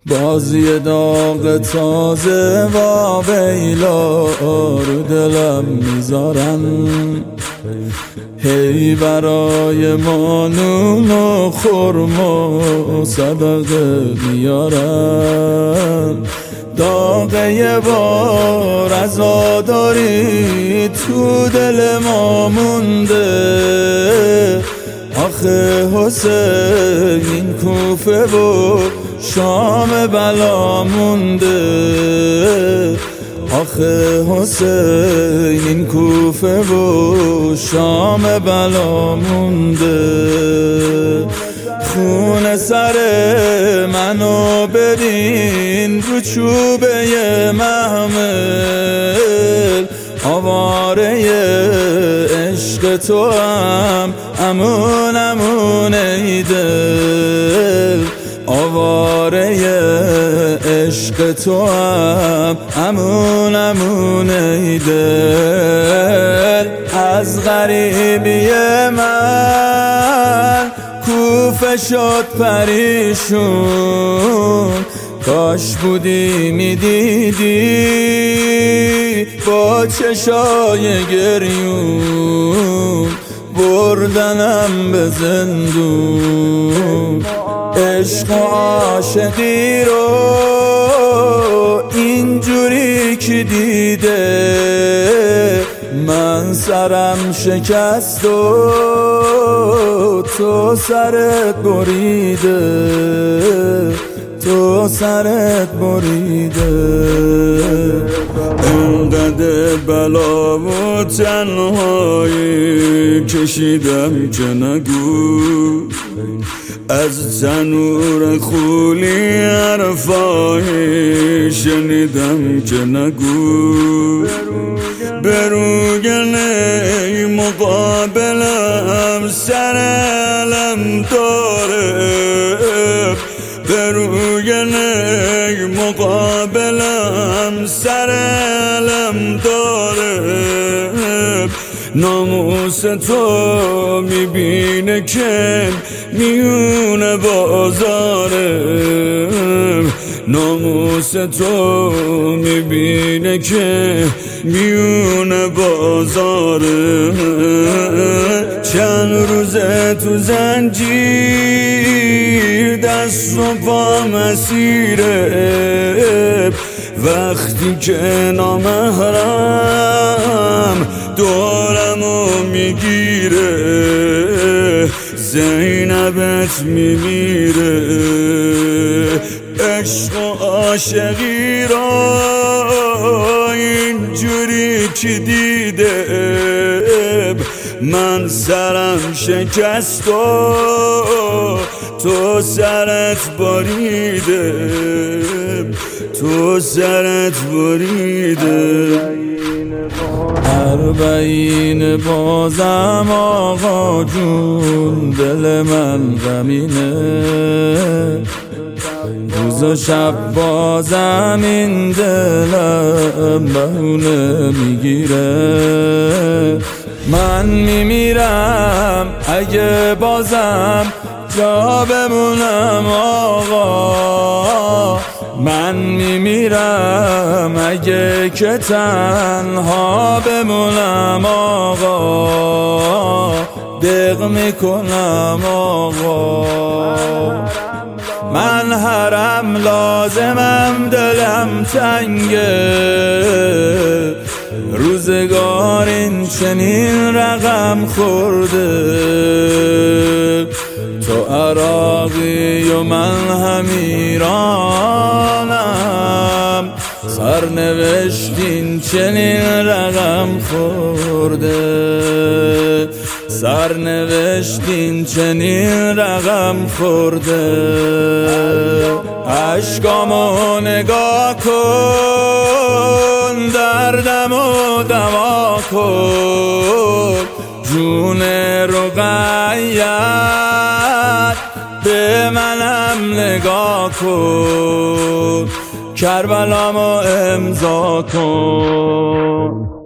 بازی داغ تازه و ویلا رو دلم میذارن، هی برای ما نون و خرما صدقه بیارن. داغ یه بار عزاداری تو دل ما مونده، آخه حسین این کوفه و شام بلا مونده، آخه حسین این کوفه و شام بلا مونده. خون سر منو ببین رو چوبه محمل، آواره عشق تو هم امون امون ای دل، آواره عشق تو هم امون امون ای دل. از غریبی من کوفه شد پریشون، کاش بودی میدیدی با چشای گریون، بردنم به زندون. عشق و عاشقی رو اینجوری که دیده، من سرم شکست و تو سرت بریده، تو سرت بریده. انقدر بلا و تنهایی کشیدم که نگو، از تنور خولی حرفایی شنیدم که نگو. بروگنه مقابلم سر علم داره، بروگنه مقابلم سر علم داره. ناموس تو میبینه که میونه بازارم، ناموس تو میبینه که میونه بازارم. چند روزه تو زنجیر دست و پا مسیره، وقتی که نامحرم دورمو میگیره، زینبت میمیره. عشق و عاشقی را اینجوری که دیده، من سرم شکست و تو سرت بریده، تو سرت بریده. اربعین بازم آقا جون دل من غمینه، روز و شب بازم این دلم بهونه میگیره. من میمیرم اگه بازم جا بمونم آقا، من میمیرم اگه که تنها بمونم آقا، دق میکنم آقا. من حرم لازمم دلم تنگه، روزگار این چنین رقم خورده. تو عراقی و من هم ایرانم، سرنوشتین چنین رقم خورده، سرنوشتین چنین رقم خورده. عشقامو نگاه کن، دردمو دوا کن، جون رقیت به منم نگاه کن، کربلامو امضا کن.